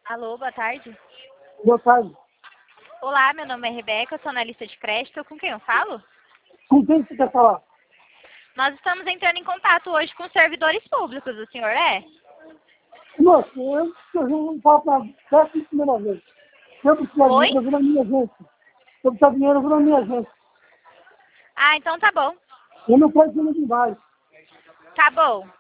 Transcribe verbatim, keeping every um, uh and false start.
Alô, boa tarde. Boa tarde. Olá, meu nome é Rebeca, eu sou analista de crédito. Com quem eu falo? Com quem você quer falar? Nós estamos entrando em contato hoje com servidores públicos, o senhor é? Moço, eu, eu não falo para décima primeira vez. Se eu precisar de Oi? dinheiro, eu vou na minha agência. Se eu precisar de dinheiro, eu vou na minha agência. Ah, então tá bom. Eu não quero dinheiro de baixo. Tá bom.